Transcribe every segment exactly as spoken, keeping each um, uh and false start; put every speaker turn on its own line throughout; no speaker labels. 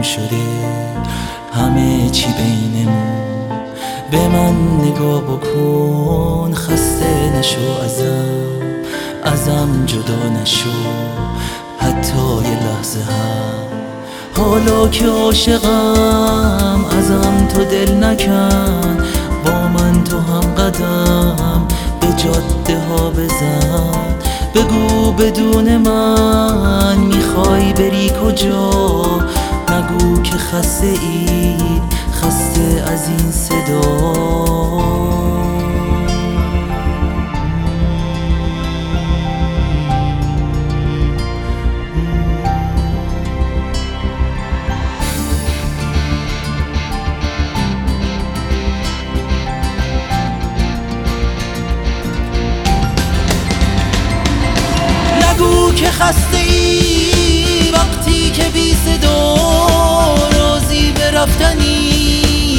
شده همه چی بینمون. به من نگاه بکن، خسته نشو ازم، ازم جدا نشو حتی یه لحظه هم. حالا که عاشقم ازم تو دل نکن، با من تو هم قدم به جاده ها بزن. بگو بدون من میخوای بری کجا، نگو که خسته ای، خسته از این صدا. که خسته ای وقتی که بی صدا راضی به رفتنی.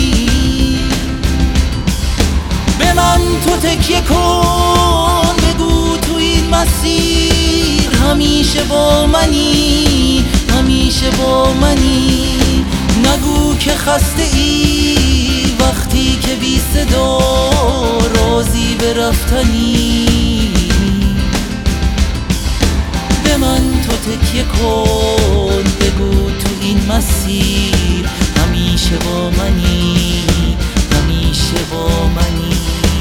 به من تو تکیه کن، بگو تو این مسیر همیشه با منی، همیشه با منی. نگو که خسته ای وقتی که بی صدا راضی به رفتنی. به من تو تکیه کن، بگو تو این مسیر همیشه با منی، همیشه با منی.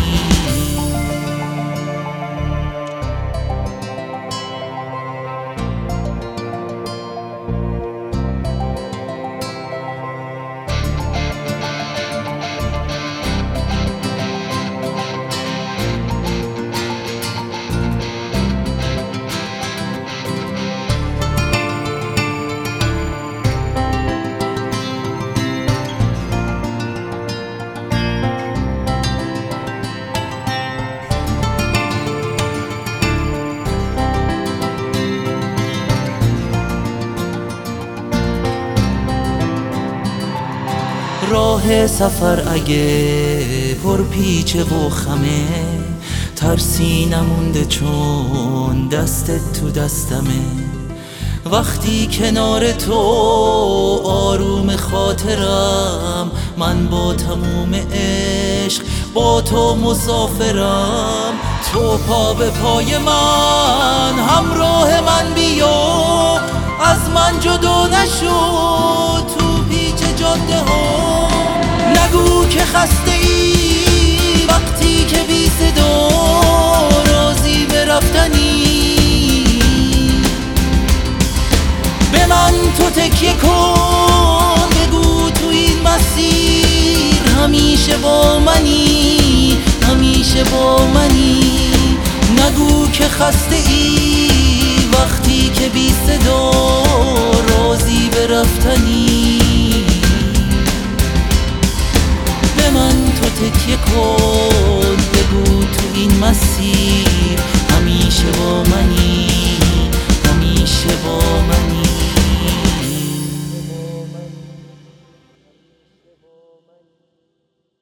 راه سفر اگه پر پیچه و خمه، ترسی نمونده چون دستت تو دستمه. وقتی کنار تو آروم خاطرم، من با تموم عشق با تو مسافرم. تو پا به پای من، همراه من بیا، از من جدا نشو تو پیچ جاده ها. نگو که خسته ای وقتی که بی صدا راضی به رفتنی. به من تو تکیه کن، بگو تو این مسیر همیشه با منی، همیشه با منی. نگو که خسته ای وقتی که بی صدا راضی به رفتنی. به من تو تکیه کن، بگو تو این مسیر همیشه با منی.